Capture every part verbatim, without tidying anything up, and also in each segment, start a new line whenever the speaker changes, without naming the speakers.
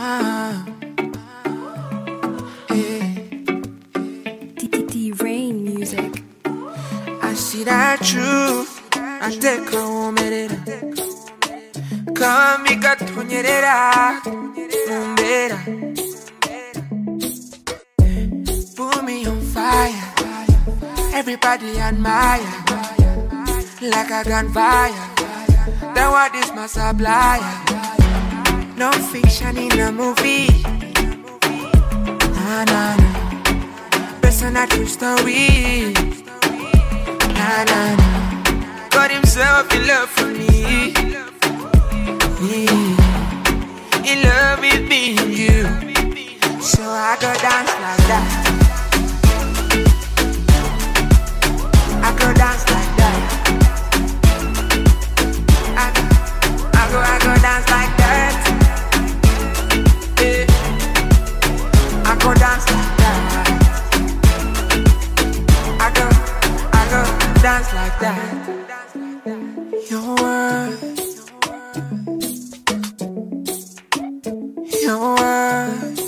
Ah, yeah.
D-Rain music.
I see that truth. I take a woman. Come, me got tunyerera, mumbera. Put me on fire. Everybody admire. Like a gunfire. That what is my supplier. No fiction in the movie. Nah, nah, nah. Based on a true story. Nah, nah, nah. God himself in love for me. Yeah. In love with me and you. So I go dance like that. I go dance like that. I, I go, I go dance like that. Yeah. I go dance like that. I go, I go dance like that. Your words, your words.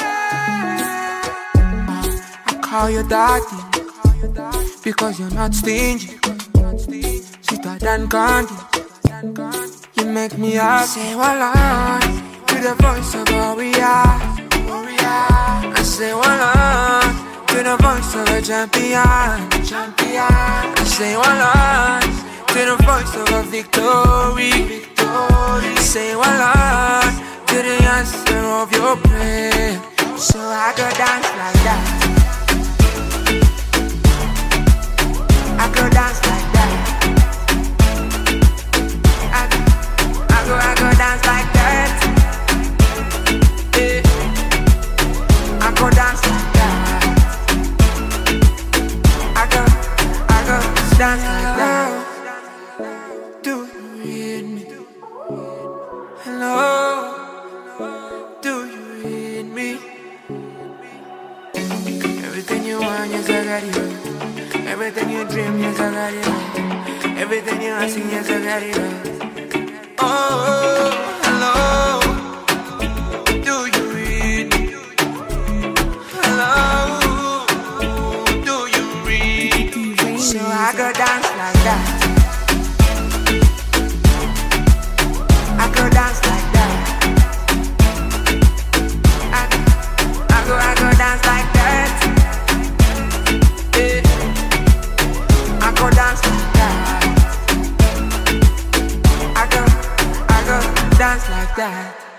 I call you daddy because you're not stingy. Sweeter than candy. You make me happy. Say one line to the voice of warrior. I say one line to the voice of a champion. Champion. I say one line to the voice of a victory. Victory. Say one line to the answer of your prayer. So I go dance like that. I go dance like that. I, I go, I go dance like that. Yeah. I go dance like that. I go, I go dance like that. Do you read me? Hello? Do you read me? Everything you want, yes I got you. Everything you dream, yes I got it. Everything you ask, yes I got it. Oh, hello. Do you read me? Hello. Do you read me? So I go dance like that. I go dance like that. I, I go, I go dance like that. Yeah. I go dance like that. I go, I go dance like that.